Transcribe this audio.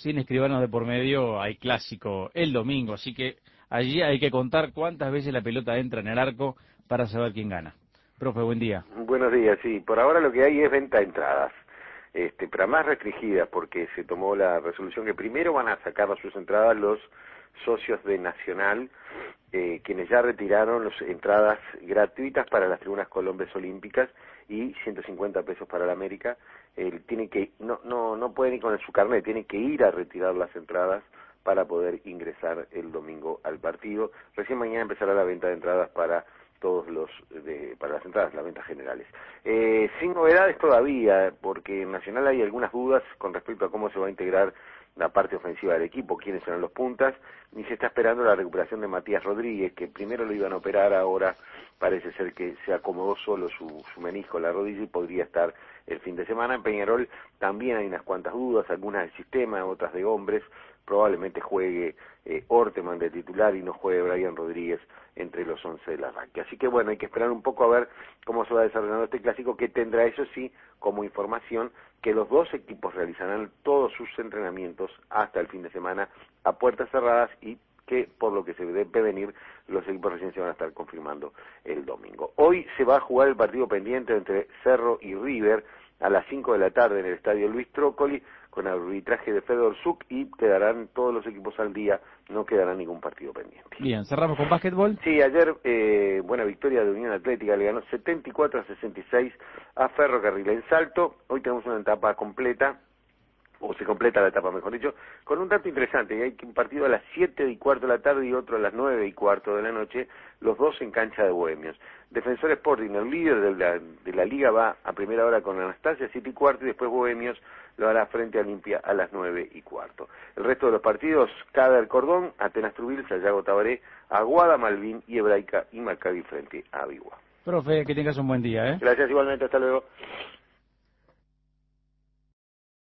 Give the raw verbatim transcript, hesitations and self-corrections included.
sin escribanos de por medio, hay clásico el domingo, así que allí hay que contar cuántas veces la pelota entra en el arco para saber quién gana. Profe, buen día. Buenos días, sí. Por ahora lo que hay es venta de entradas, este, pero más restringidas, porque se tomó la resolución que primero van a sacar sus entradas los socios de Nacional, eh, quienes ya retiraron las entradas gratuitas para las tribunas Colombes Olímpicas y ciento cincuenta pesos para la América. Eh, tienen que, no, no, no pueden ir con su carnet, tienen que ir a retirar las entradas para poder ingresar el domingo al partido. Recién mañana empezará la venta de entradas para todos los de, para las entradas, las ventas generales. Eh, sin novedades todavía, porque en Nacional hay algunas dudas con respecto a cómo se va a integrar la parte ofensiva del equipo, quiénes serán los puntas, ni se está esperando la recuperación de Matías Rodríguez, que primero lo iban a operar, ahora parece ser que se acomodó solo su, su menisco, la rodilla, y podría estar el fin de semana. En Peñarol también hay unas cuantas dudas, algunas del sistema, otras de hombres. Probablemente juegue eh, Orteman de titular y no juegue Brian Rodríguez entre los once del arranque. Así que bueno, hay que esperar un poco a ver cómo se va desarrollando este clásico, que tendrá, eso sí, como información, que los dos equipos realizarán todos sus entrenamientos hasta el fin de semana a puertas cerradas, y que por lo que se debe venir, los equipos recién se van a estar confirmando el domingo. Hoy se va a jugar el partido pendiente entre Cerro y River a las cinco de la tarde en el estadio Luis Trócoli, con arbitraje de Fedor Zuc, y quedarán todos los equipos al día, no quedará ningún partido pendiente. Bien, cerramos con básquetbol. Sí, ayer eh, buena victoria de Unión Atlética, le ganó setenta y cuatro a sesenta y seis a Ferrocarril en Salto. Hoy tenemos una etapa completa, o se completa la etapa, mejor dicho, con un dato interesante: hay un partido a las siete y cuarto de la tarde y otro a las nueve y cuarto de la noche, los dos en cancha de Bohemios. Defensor Sporting, el líder de la, de la liga, va a primera hora con Anastasia, siete y cuarto, y después Bohemios lo hará frente a Olimpia a las nueve y cuarto. El resto de los partidos: Cader Cordón, Atenas Trubil, Sayago Tabaré, Aguada Malvin y Hebraica y Maccabi frente a Biguá. Profe, que tengas un buen día, ¿eh? Gracias, igualmente, hasta luego.